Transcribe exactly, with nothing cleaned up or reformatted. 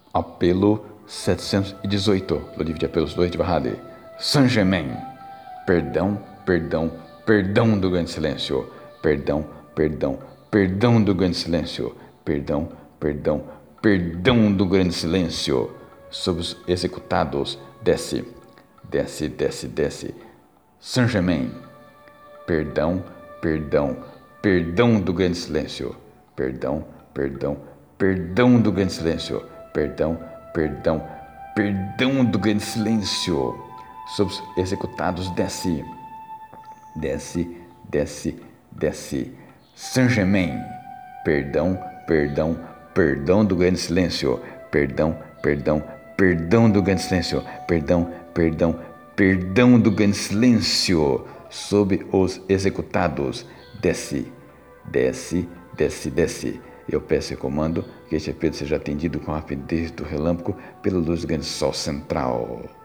Apelo setecentos e dezoito do livro de apelos do Rei de Barrade. Saint-Germain. Perdão, perdão, perdão do grande silêncio. Perdão, perdão, perdão do grande silêncio. Perdão, perdão, perdão do grande silêncio. Sobre os executados, desce, desce, desce, desce. Saint-Germain. Perdão, perdão, perdão do grande silêncio. Perdão, perdão, perdão do grande silêncio. Perdão, perdão, perdão do grande silêncio. Sobre os executados, desce, desce, desce, desce. Saint-Germain. Perdão, perdão, perdão do grande silêncio. Perdão, perdão, perdão do grande silêncio. Perdão, perdão, perdão do grande silêncio. Sobre os executados, desce, desce, desce, desce. Eu peço e comando que este apelo seja atendido com a rapidez do relâmpago pela luz do grande sol central.